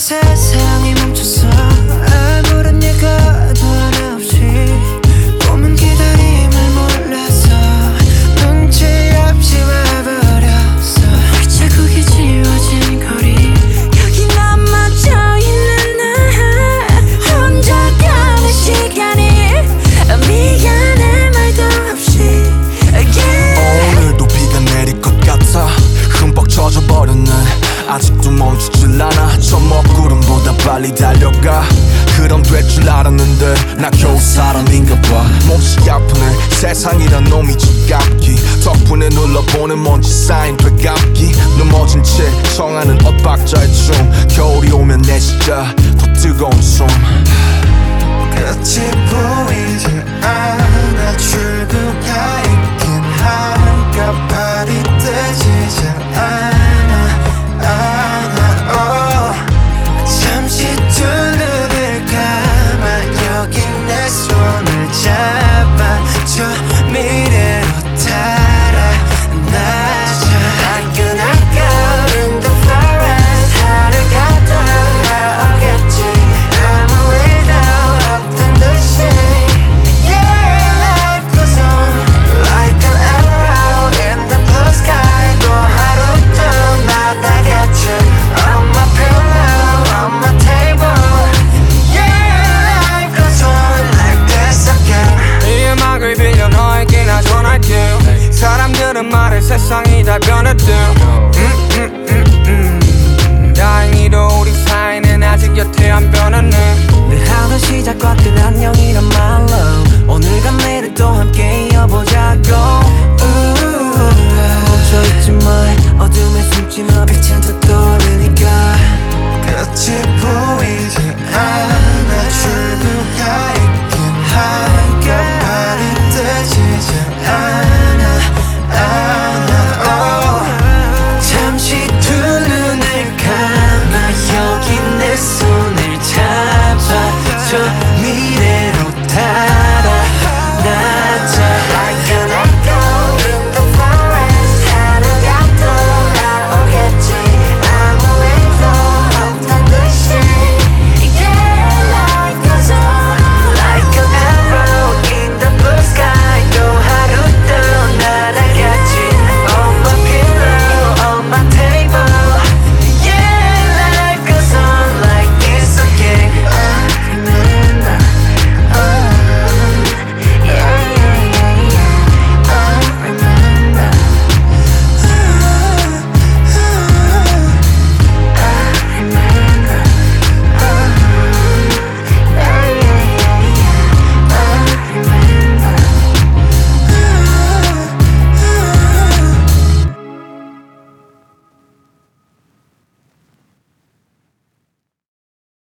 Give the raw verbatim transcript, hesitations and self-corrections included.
세상이 멈췄어. 아무런 예고도 하나 없이 꿈은 기다림을 몰라서 눈치 없이 와버렸어. 자국이 지워진 거리 여기 남아져 있는 나 혼자 가는 시간이 미안해 말도 없이 yeah. 오늘도 비가 내릴 것 같아. 흠뻑 젖어버렸네. 아직도 멈추질 않아. 저 먹구름보다 빨리 달려가. 그럼 될 줄 알았는데 나 겨우 사람인가 봐. 몹시 아프네. 세상이란 놈이 지갑기. 덕분에 눌러보는 먼지 쌓인 되감기. 넘어진 채 청하는 엇박자의 춤. 겨울이 오면 내 진짜 더 뜨거운 숨.